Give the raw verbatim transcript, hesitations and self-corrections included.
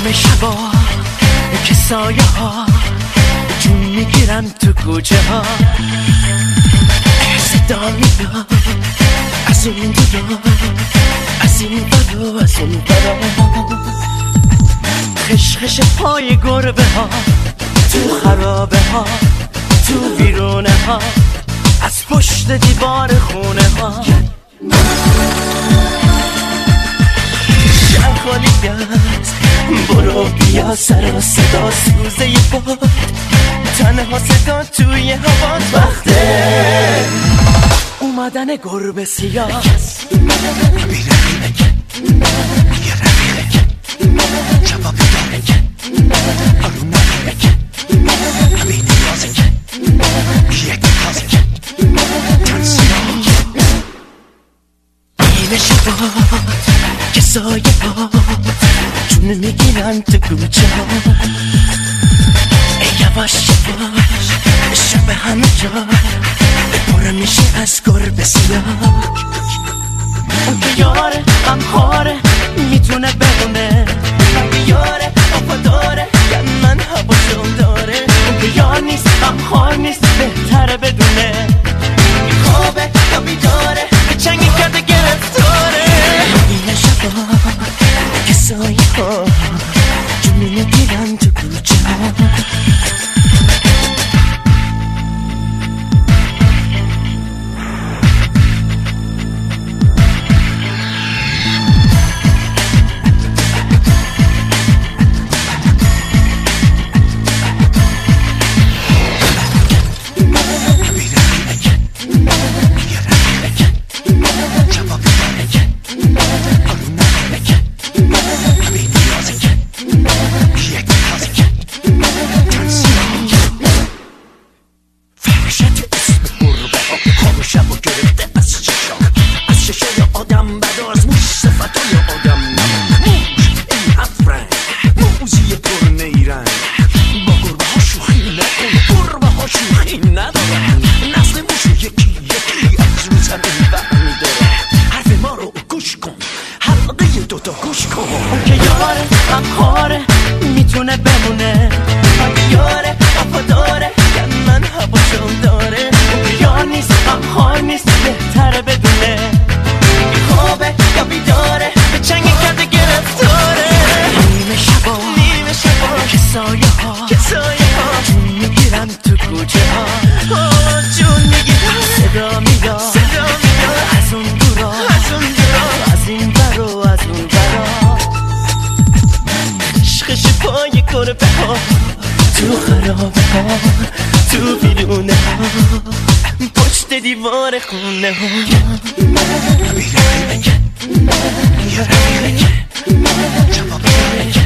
نیمه شبا که سایه ها جون میگیرن تو کوچه ها، صدا میاد از اون دورا، از این برا از اون برا، خشخش پای گربه ها تو خرابه ها، تو ویرونه ها، از پشت دیوار خونه ها. شهر خالی است، برو بیا سر و صدا سوزه باد، تنها صدا توی هوا وقته اومدن گربه سیاه. نیمه شبات که سایه ها جون میگیرن تو کوچه ها، یواش یواش شب همه جا پر میشه از گربه سیاه. اون که یاره غمخواره میتونه بمونه، اون که یاره وفاداره که من حواسم داره، اون که یار نیست غمخوار نیست بهتره بدونه، خوابه یا بیداره به چنگی کرده گرفتاره. این شبا که سایه ها جون میگیرن تو کوچه ها. اون که یاره غمخواره میتونه بمونه، اون که یاره وفاداره که من حواسم داره، اون که یار نیست غمخوار نیست بهتره بدونه، خوابه یا بیداره به چنگی کرده گرفتاره. نیمه شبا نیمه شبا که سایه ها که سایه ها جون میگیرن تو کوچه ها، جون میگیرن صدا میاد صدا میاد از اون دورا از اون دورا، از این برا از اون برا، خشخش پای گربه ها تو خرابه ها، تو ویرونه ها، پشت دیوار خونه ها.